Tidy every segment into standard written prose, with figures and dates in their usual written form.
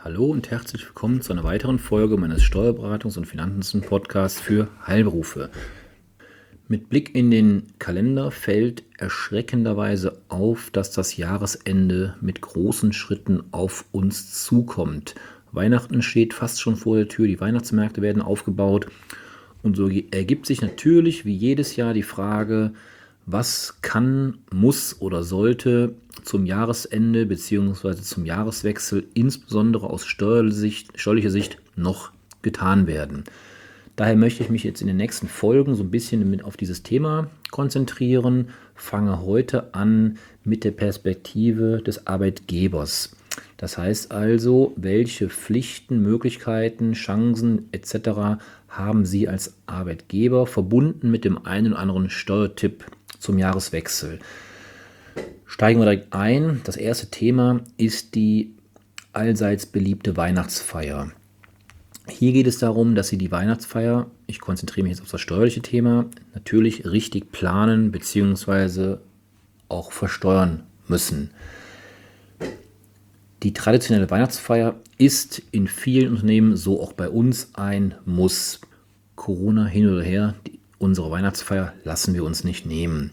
Hallo und herzlich willkommen zu einer weiteren Folge meines Steuerberatungs- und Finanzen-Podcasts für Heilberufe. Mit Blick in den Kalender fällt erschreckenderweise auf, dass das Jahresende mit großen Schritten auf uns zukommt. Weihnachten steht fast schon vor der Tür, die Weihnachtsmärkte werden aufgebaut und so ergibt sich natürlich wie jedes Jahr die Frage, was kann, muss oder sollte zum Jahresende bzw. zum Jahreswechsel insbesondere aus steuerlicher Sicht noch getan werden. Daher möchte ich mich jetzt in den nächsten Folgen so ein bisschen auf dieses Thema konzentrieren, fange heute an mit der Perspektive des Arbeitgebers. Das heißt also, welche Pflichten, Möglichkeiten, Chancen etc. haben Sie als Arbeitgeber verbunden mit dem einen oder anderen Steuertipp zum Jahreswechsel. Steigen wir direkt ein. Das erste Thema ist die allseits beliebte Weihnachtsfeier. Hier geht es darum, dass Sie die Weihnachtsfeier, ich konzentriere mich jetzt auf das steuerliche Thema, natürlich richtig planen bzw. auch versteuern müssen. Die traditionelle Weihnachtsfeier ist in vielen Unternehmen, so auch bei uns, ein Muss. Corona hin oder her, unsere Weihnachtsfeier lassen wir uns nicht nehmen.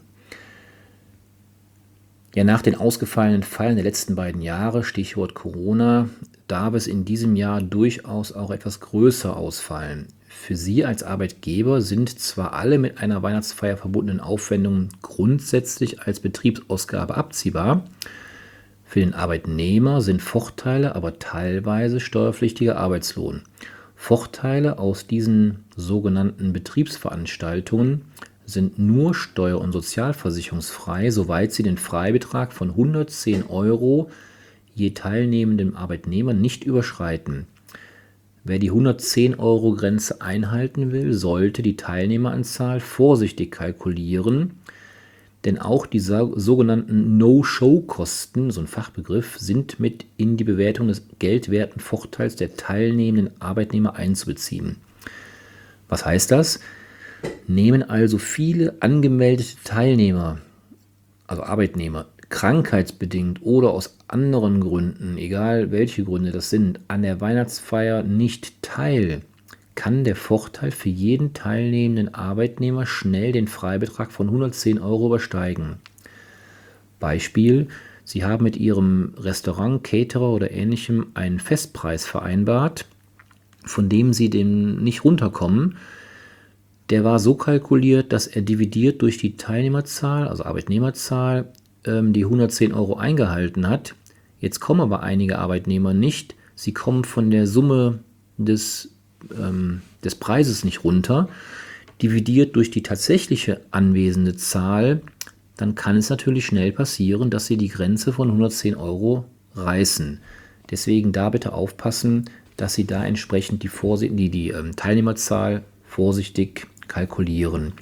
Ja, nach den ausgefallenen Feiern der letzten beiden Jahre, Stichwort Corona, darf es in diesem Jahr durchaus auch etwas größer ausfallen. Für Sie als Arbeitgeber sind zwar alle mit einer Weihnachtsfeier verbundenen Aufwendungen grundsätzlich als Betriebsausgabe abziehbar, für den Arbeitnehmer sind Vorteile aber teilweise steuerpflichtiger Arbeitslohn. Vorteile aus diesen sogenannten Betriebsveranstaltungen sind nur steuer- und sozialversicherungsfrei, soweit sie den Freibetrag von 110 € je teilnehmendem Arbeitnehmer nicht überschreiten. Wer die 110-€-Grenze einhalten will, sollte die Teilnehmeranzahl vorsichtig kalkulieren, denn auch die sogenannten No-Show-Kosten, so ein Fachbegriff, sind mit in die Bewertung des geldwerten Vorteils der teilnehmenden Arbeitnehmer einzubeziehen. Was heißt das? Nehmen also viele angemeldete Teilnehmer, also Arbeitnehmer, krankheitsbedingt oder aus anderen Gründen, egal welche Gründe das sind, an der Weihnachtsfeier nicht teil, kann der Vorteil für jeden teilnehmenden Arbeitnehmer schnell den Freibetrag von 110 € übersteigen. Beispiel: Sie haben mit Ihrem Restaurant, Caterer oder Ähnlichem einen Festpreis vereinbart, von dem Sie nicht runterkommen. Der war so kalkuliert, dass er dividiert durch die Teilnehmerzahl, also Arbeitnehmerzahl, die 110 € eingehalten hat. Jetzt kommen aber einige Arbeitnehmer nicht. Sie kommen von der Summe des Preises nicht runter. Dividiert durch die tatsächliche anwesende Zahl, dann kann es natürlich schnell passieren, dass Sie die Grenze von 110 € reißen. Deswegen da bitte aufpassen, dass Sie da entsprechend die Teilnehmerzahl vorsichtig kalkulieren.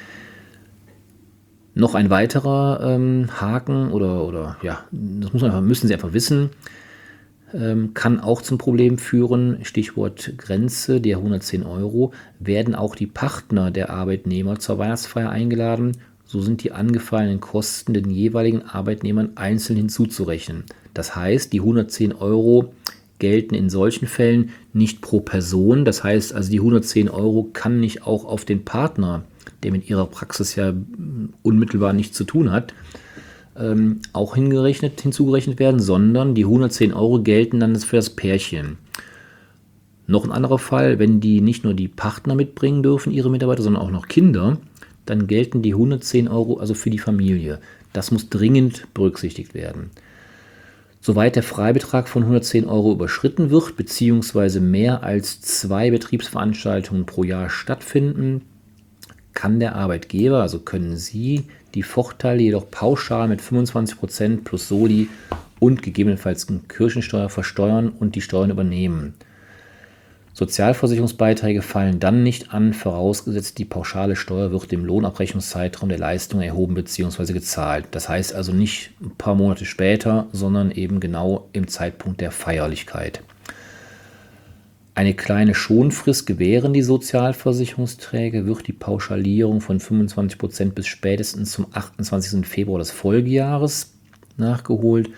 Noch ein weiterer Haken müssen Sie einfach wissen, kann auch zum Problem führen, Stichwort Grenze der 110 €, werden auch die Partner der Arbeitnehmer zur Weihnachtsfeier eingeladen, so sind die angefallenen Kosten den jeweiligen Arbeitnehmern einzeln hinzuzurechnen. Das heißt, die 110 € gelten in solchen Fällen nicht pro Person. Das heißt also, die 110 € kann nicht auch auf den Partner, der mit ihrer Praxis ja unmittelbar nichts zu tun hat, auch hinzugerechnet werden, sondern die 110 € gelten dann für das Pärchen. Noch ein anderer Fall, wenn die nicht nur die Partner mitbringen dürfen, ihre Mitarbeiter, sondern auch noch Kinder, dann gelten die 110 € also für die Familie. Das muss dringend berücksichtigt werden. Soweit der Freibetrag von 110 € überschritten wird, beziehungsweise mehr als 2 Betriebsveranstaltungen pro Jahr stattfinden, kann der Arbeitgeber, also können Sie, die Vorteile jedoch pauschal mit 25% plus Soli und gegebenenfalls Kirchensteuer versteuern und die Steuern übernehmen. Sozialversicherungsbeiträge fallen dann nicht an, vorausgesetzt die pauschale Steuer wird im Lohnabrechnungszeitraum der Leistung erhoben bzw. gezahlt. Das heißt also nicht ein paar Monate später, sondern eben genau im Zeitpunkt der Feierlichkeit. Eine kleine Schonfrist gewähren die Sozialversicherungsträger, wird die Pauschalierung von 25% bis spätestens zum 28. Februar des Folgejahres nachgeholt.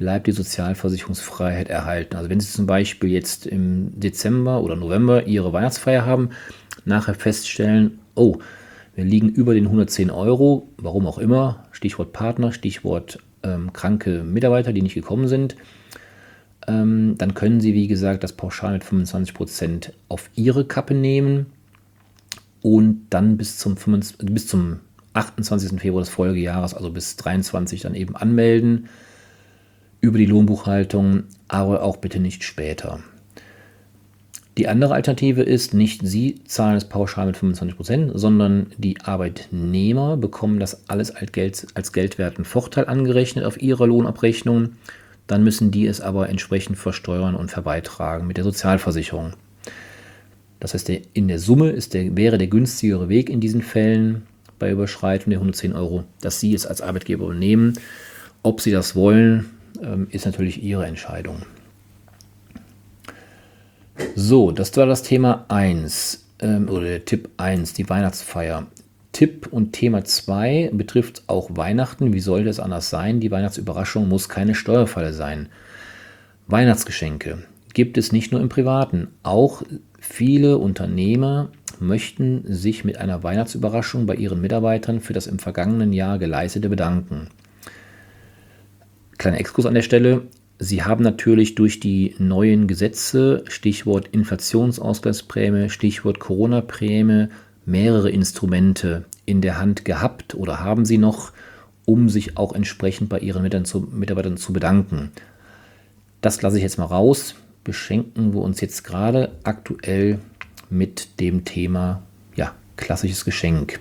bleibt die Sozialversicherungsfreiheit erhalten. Also wenn Sie zum Beispiel jetzt im Dezember oder November Ihre Weihnachtsfeier haben, nachher feststellen, oh, wir liegen über den 110 Euro, warum auch immer, Stichwort Partner, Stichwort kranke Mitarbeiter, die nicht gekommen sind, dann können Sie, wie gesagt, das pauschal mit 25% auf Ihre Kappe nehmen und dann bis zum 28. Februar des Folgejahres, also bis 23, dann eben anmelden über die Lohnbuchhaltung, aber auch bitte nicht später. Die andere Alternative ist, nicht Sie zahlen es pauschal mit 25%, sondern die Arbeitnehmer bekommen das alles als geldwerten Vorteil angerechnet auf ihrer Lohnabrechnung. Dann müssen die es aber entsprechend versteuern und verbeitragen mit der Sozialversicherung. Das heißt, in der Summe wäre der günstigere Weg in diesen Fällen bei Überschreitung der 110 Euro, dass Sie es als Arbeitgeber übernehmen. Ob Sie das wollen, ist natürlich Ihre Entscheidung. So, das war das Thema 1 oder der Tipp 1, die Weihnachtsfeier. Tipp und Thema 2 betrifft auch Weihnachten. Wie sollte es anders sein? Die Weihnachtsüberraschung muss keine Steuerfalle sein. Weihnachtsgeschenke gibt es nicht nur im Privaten. Auch viele Unternehmer möchten sich mit einer Weihnachtsüberraschung bei ihren Mitarbeitern für das im vergangenen Jahr Geleistete bedanken. Kleiner Exkurs an der Stelle. Sie haben natürlich durch die neuen Gesetze, Stichwort Inflationsausgleichsprämie, Stichwort Corona-Prämie, mehrere Instrumente in der Hand gehabt oder haben Sie noch, um sich auch entsprechend bei Ihren Mitarbeitern zu bedanken. Das lasse ich jetzt mal raus. Beschenken wir uns jetzt gerade aktuell mit dem Thema, ja, klassisches Geschenk.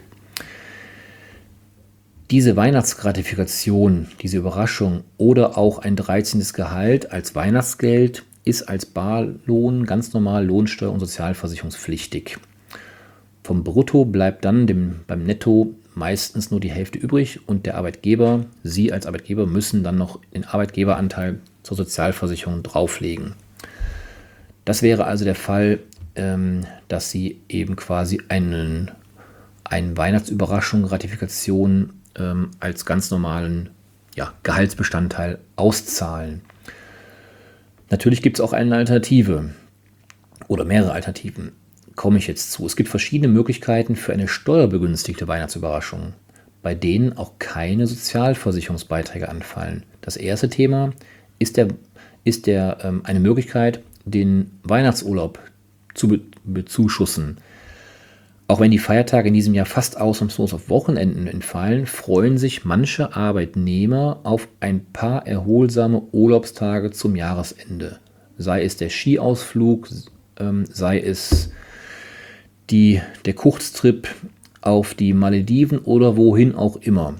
Diese Weihnachtsgratifikation, diese Überraschung oder auch ein 13. Gehalt als Weihnachtsgeld ist als Barlohn ganz normal lohnsteuer- und sozialversicherungspflichtig. Vom Brutto bleibt dann beim Netto meistens nur die Hälfte übrig und der Arbeitgeber, Sie als Arbeitgeber müssen dann noch den Arbeitgeberanteil zur Sozialversicherung drauflegen. Das wäre also der Fall, dass Sie eben quasi eine Weihnachtsüberraschung, Gratifikation als ganz normalen Gehaltsbestandteil auszahlen. Natürlich gibt es auch eine Alternative oder mehrere Alternativen. Komme ich jetzt zu. Es gibt verschiedene Möglichkeiten für eine steuerbegünstigte Weihnachtsüberraschung, bei denen auch keine Sozialversicherungsbeiträge anfallen. Das erste Thema ist eine Möglichkeit, den Weihnachtsurlaub zu bezuschussen. Auch wenn die Feiertage in diesem Jahr fast ausnahmslos auf Wochenenden entfallen, freuen sich manche Arbeitnehmer auf ein paar erholsame Urlaubstage zum Jahresende. Sei es der Skiausflug, sei es der Kurztrip auf die Malediven oder wohin auch immer.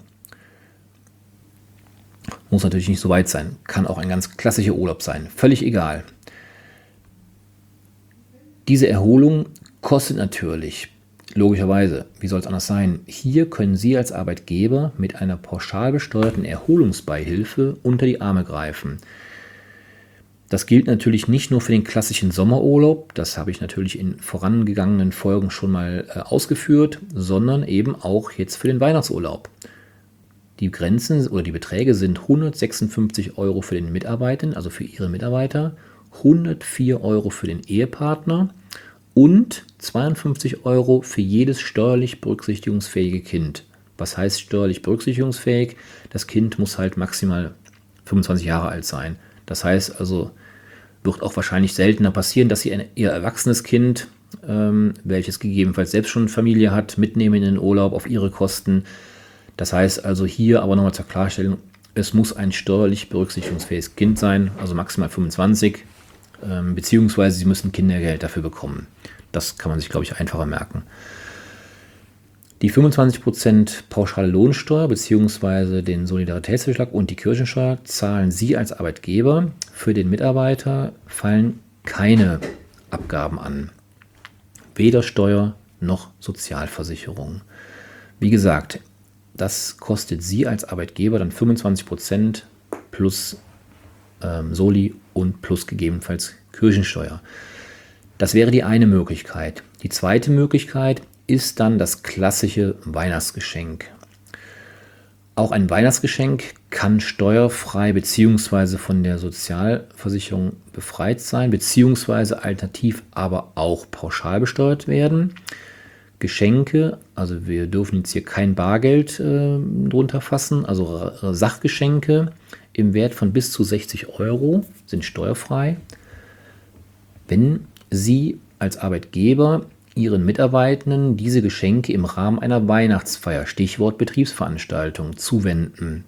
Muss natürlich nicht so weit sein, kann auch ein ganz klassischer Urlaub sein, völlig egal. Diese Erholung kostet natürlich, logischerweise, wie soll es anders sein? Hier können Sie als Arbeitgeber mit einer pauschal besteuerten Erholungsbeihilfe unter die Arme greifen. Das gilt natürlich nicht nur für den klassischen Sommerurlaub, das habe ich natürlich in vorangegangenen Folgen schon mal ausgeführt, sondern eben auch jetzt für den Weihnachtsurlaub. Die Grenzen oder die Beträge sind 156 Euro für den Mitarbeiter, also für Ihre Mitarbeiter, 104 Euro für den Ehepartner und 52 Euro für jedes steuerlich berücksichtigungsfähige Kind. Was heißt steuerlich berücksichtigungsfähig? Das Kind muss halt maximal 25 Jahre alt sein. Das heißt also, wird auch wahrscheinlich seltener passieren, dass Sie Ihr erwachsenes Kind, welches gegebenenfalls selbst schon Familie hat, mitnehmen in den Urlaub auf Ihre Kosten. Das heißt also hier aber nochmal zur Klarstellung, es muss ein steuerlich berücksichtigungsfähiges Kind sein, also maximal 25, beziehungsweise Sie müssen Kindergeld dafür bekommen. Das kann man sich, glaube ich, einfacher merken. Die 25% pauschale Lohnsteuer bzw. den Solidaritätszuschlag und die Kirchensteuer zahlen Sie als Arbeitgeber. Für den Mitarbeiter fallen keine Abgaben an. Weder Steuer noch Sozialversicherung. Wie gesagt, das kostet Sie als Arbeitgeber dann 25% plus Soli und plus gegebenenfalls Kirchensteuer. Das wäre die eine Möglichkeit. Die zweite Möglichkeit ist dann das klassische Weihnachtsgeschenk. Auch ein Weihnachtsgeschenk kann steuerfrei bzw. von der Sozialversicherung befreit sein, bzw. alternativ aber auch pauschal besteuert werden. Geschenke, also wir dürfen jetzt hier kein Bargeld drunter fassen, also Sachgeschenke im Wert von bis zu 60 Euro sind steuerfrei. Wenn Sie als Arbeitgeber Ihren Mitarbeitenden diese Geschenke im Rahmen einer Weihnachtsfeier, Stichwort Betriebsveranstaltung, zuwenden.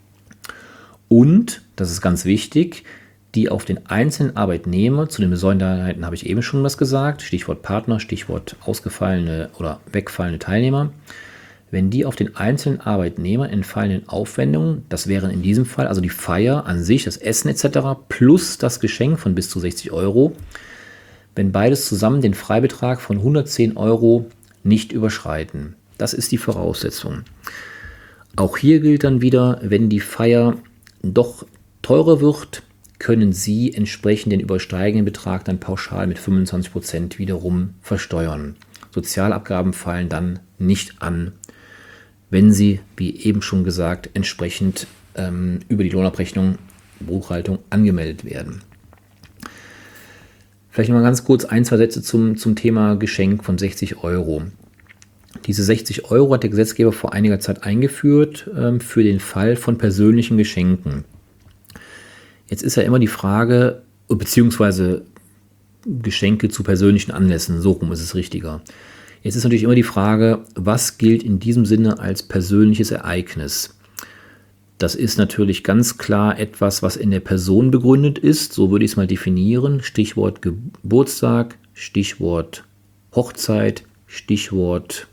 Und, das ist ganz wichtig, die auf den einzelnen Arbeitnehmer, zu den Besonderheiten habe ich eben schon was gesagt, Stichwort Partner, Stichwort ausgefallene oder wegfallende Teilnehmer, wenn die auf den einzelnen Arbeitnehmer entfallenden Aufwendungen, das wären in diesem Fall also die Feier an sich, das Essen etc. plus das Geschenk von bis zu 60 Euro, wenn beides zusammen den Freibetrag von 110 Euro nicht überschreiten. Das ist die Voraussetzung. Auch hier gilt dann wieder, wenn die Feier doch teurer wird, können Sie entsprechend den übersteigenden Betrag dann pauschal mit 25% wiederum versteuern. Sozialabgaben fallen dann nicht an, wenn Sie, wie eben schon gesagt, entsprechend über die Lohnabrechnung, Buchhaltung angemeldet werden. Vielleicht noch mal ganz kurz ein, zwei Sätze zum Thema Geschenk von 60 Euro. Diese 60 Euro hat der Gesetzgeber vor einiger Zeit eingeführt für den Fall von persönlichen Geschenken. Jetzt ist ja immer die Frage, beziehungsweise Geschenke zu persönlichen Anlässen, so rum ist es richtiger. Jetzt ist natürlich immer die Frage, was gilt in diesem Sinne als persönliches Ereignis? Das ist natürlich ganz klar etwas, was in der Person begründet ist, so würde ich es mal definieren. Stichwort Geburtstag, Stichwort Hochzeit, Stichwort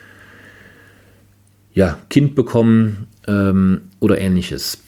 Kind bekommen oder ähnliches.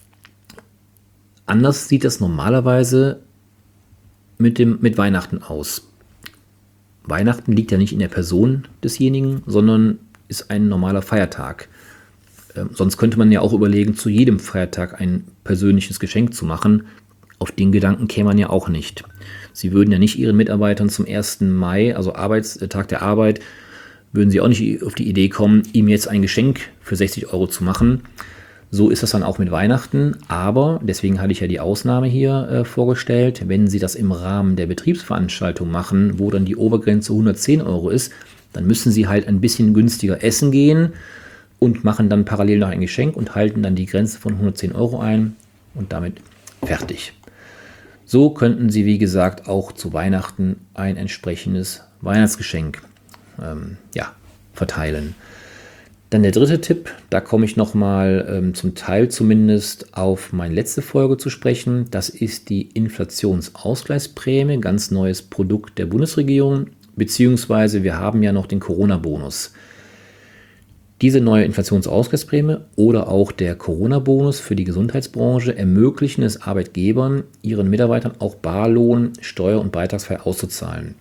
Anders sieht das normalerweise mit Weihnachten aus. Weihnachten liegt ja nicht in der Person desjenigen, sondern ist ein normaler Feiertag. Sonst könnte man ja auch überlegen, zu jedem Feiertag ein persönliches Geschenk zu machen. Auf den Gedanken käme man ja auch nicht. Sie würden ja nicht Ihren Mitarbeitern zum 1. Mai, also Tag der Arbeit, würden Sie auch nicht auf die Idee kommen, ihm jetzt ein Geschenk für 60 Euro zu machen. So ist das dann auch mit Weihnachten. Aber, deswegen hatte ich ja die Ausnahme hier vorgestellt, wenn Sie das im Rahmen der Betriebsveranstaltung machen, wo dann die Obergrenze 110 Euro ist, dann müssen Sie halt ein bisschen günstiger essen gehen und machen dann parallel noch ein Geschenk und halten dann die Grenze von 110 Euro ein und damit fertig. So könnten Sie, wie gesagt, auch zu Weihnachten ein entsprechendes Weihnachtsgeschenk verteilen. Dann der dritte Tipp, da komme ich nochmal zum Teil zumindest auf meine letzte Folge zu sprechen. Das ist die Inflationsausgleichsprämie, ganz neues Produkt der Bundesregierung, beziehungsweise wir haben ja noch den Corona-Bonus. Diese neue Inflationsausgleichsprämie oder auch der Corona-Bonus für die Gesundheitsbranche ermöglichen es Arbeitgebern, ihren Mitarbeitern auch Barlohn steuer- und beitragsfrei auszuzahlen.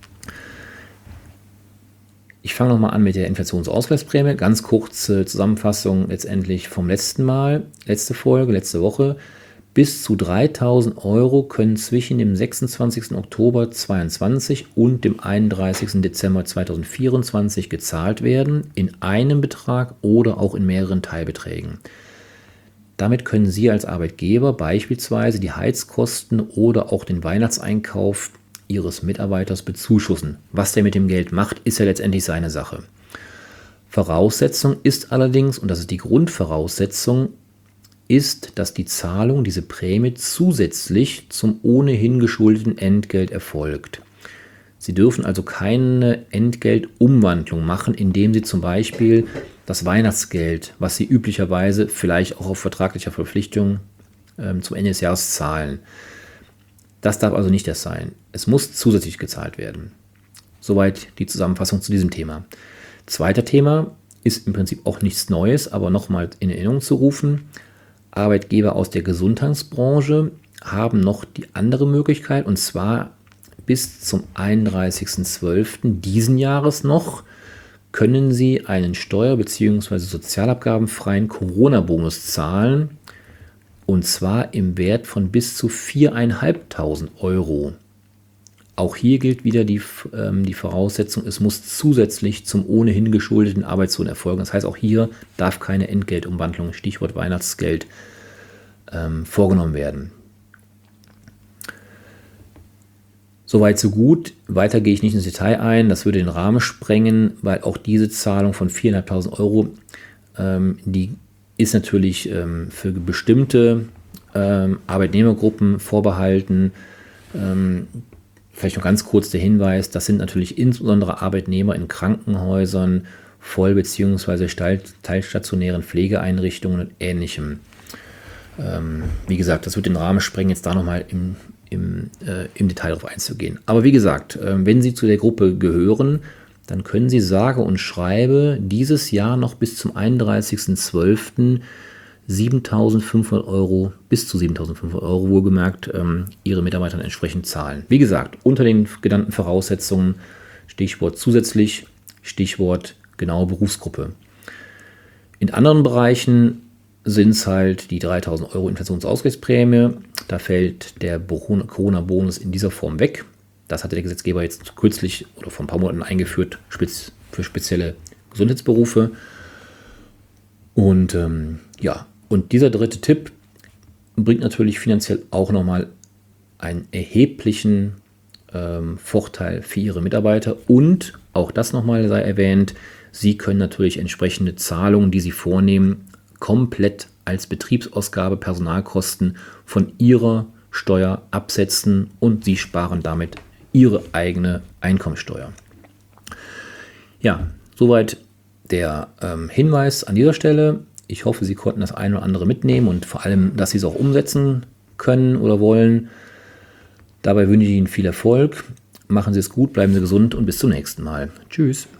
Ich fange nochmal an mit der Inflationsausgleichsprämie. Ganz kurze Zusammenfassung letztendlich vom letzten Mal, letzte Folge, letzte Woche. Bis zu 3.000 Euro können zwischen dem 26. Oktober 2022 und dem 31. Dezember 2024 gezahlt werden, in einem Betrag oder auch in mehreren Teilbeträgen. Damit können Sie als Arbeitgeber beispielsweise die Heizkosten oder auch den Weihnachtseinkauf Ihres Mitarbeiters bezuschussen. Was der mit dem Geld macht, ist ja letztendlich seine Sache. Voraussetzung ist allerdings, und das ist die Grundvoraussetzung, ist, dass die Zahlung, diese Prämie, zusätzlich zum ohnehin geschuldeten Entgelt erfolgt. Sie dürfen also keine Entgeltumwandlung machen, indem Sie zum Beispiel das Weihnachtsgeld, was Sie üblicherweise vielleicht auch auf vertraglicher Verpflichtung zum Ende des Jahres zahlen. Das darf also nicht das sein. Es muss zusätzlich gezahlt werden. Soweit die Zusammenfassung zu diesem Thema. Zweiter Thema ist im Prinzip auch nichts Neues, aber nochmal in Erinnerung zu rufen. Arbeitgeber aus der Gesundheitsbranche haben noch die andere Möglichkeit, und zwar bis zum 31.12. diesen Jahres noch, können Sie einen steuer- bzw. sozialabgabenfreien Corona-Bonus zahlen, und zwar im Wert von bis zu 4.500 Euro. Auch hier gilt wieder die Voraussetzung, es muss zusätzlich zum ohnehin geschuldeten Arbeitslohn erfolgen. Das heißt, auch hier darf keine Entgeltumwandlung, Stichwort Weihnachtsgeld, vorgenommen werden. Soweit so gut. Weiter gehe ich nicht ins Detail ein. Das würde den Rahmen sprengen, weil auch diese Zahlung von 4.500 Euro, die ist natürlich für bestimmte Arbeitnehmergruppen vorbehalten. Vielleicht noch ganz kurz der Hinweis, das sind natürlich insbesondere Arbeitnehmer in Krankenhäusern, voll- bzw. teilstationären Pflegeeinrichtungen und Ähnlichem. Wie gesagt, das wird den Rahmen sprengen, jetzt da nochmal im Detail darauf einzugehen. Aber wie gesagt, wenn Sie zu der Gruppe gehören, dann können Sie sage und schreibe dieses Jahr noch bis zum 31.12. 7.500 Euro, bis zu 7.500 Euro wohlgemerkt, Ihre Mitarbeiter entsprechend zahlen. Wie gesagt, unter den genannten Voraussetzungen, Stichwort zusätzlich, Stichwort genaue Berufsgruppe. In anderen Bereichen sind es halt die 3.000 Euro Inflationsausgleichsprämie. Da fällt der Corona-Bonus in dieser Form weg. Das hatte der Gesetzgeber jetzt kürzlich oder vor ein paar Monaten eingeführt für spezielle Gesundheitsberufe. Und und dieser dritte Tipp bringt natürlich finanziell auch nochmal einen erheblichen Vorteil für Ihre Mitarbeiter. Und auch das nochmal sei erwähnt, Sie können natürlich entsprechende Zahlungen, die Sie vornehmen, komplett als Betriebsausgabe, Personalkosten von Ihrer Steuer absetzen und Sie sparen damit Ihre eigene Einkommensteuer. Ja, soweit der Hinweis an dieser Stelle. Ich hoffe, Sie konnten das eine oder andere mitnehmen und vor allem, dass Sie es auch umsetzen können oder wollen. Dabei wünsche ich Ihnen viel Erfolg. Machen Sie es gut, bleiben Sie gesund und bis zum nächsten Mal. Tschüss.